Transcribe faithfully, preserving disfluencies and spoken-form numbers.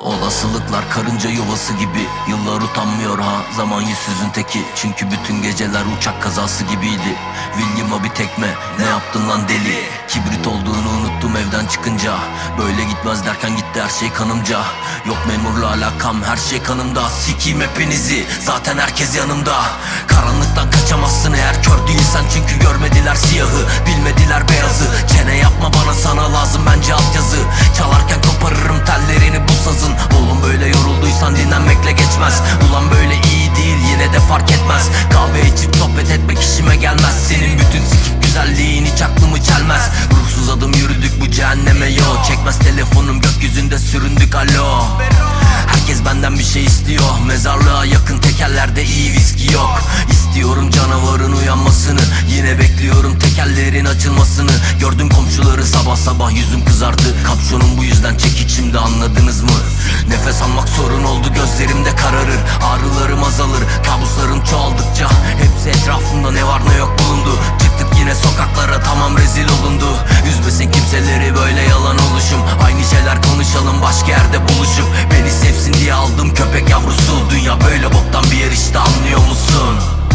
Olasılıklar karınca yuvası gibi, yıllar utanmıyor ha, zaman yüzsüzün teki. Çünkü bütün geceler uçak kazası gibiydi. William'a bir tekme, ne yaptın lan deli? Kibrit olduğunu unuttum evden çıkınca. Böyle gitmez derken gitti her şey kanımca. Yok memurla alakam, her şey kanımda. Sikiyim hepinizi, zaten herkes yanımda. Karanlıktan kaçamazsın eğer kör değilsen, çünkü görmediler siyahı, bilmediler beyazı. Çene yapma bana, sana lazım bence altyazı. Çalarken koparırım tellerini bu sazın. Oğlum böyle yorulduysan dinlenmekle geçmez. Ulan böyle iyi değil, yine de fark etmez. Kahve içip sohbet etmek işime gelmez. Senin bütün sikik güzelliğin hiç aklımı çelmez. Ruhsuz adım yürüdük bu cehenneme yo. Çekmez telefonum, gökyüzünde süründük alo. Herkes benden bir şey istiyor. Mezarlığa yakın tekerlerde iyi viski yok. İstiyorum canavarın uyanmasını, yine bekliyorum tekerlerin açılmasını. Gördüm komşuları sabah sabah, yüzüm kızardı. Kapşonum bu yüzden çekik, şimdi anladınız mı? Nefes almak sorun oldu, gözlerimde kararır. Ağrılarım azalır, kabuslarım çoğaldıkça. Hepsi etrafımda, ne var ne yok bulundu. Çıktık yine sokaklara, tamam rezil olundu. Üzmesin kimseleri böyle yalan oluşum. Aynı şeyler konuşalım, başka yerde buluşup. Beni sevsin diye aldım köpek yavrusu. Dünya böyle boktan bir yer işte, anlıyor musun?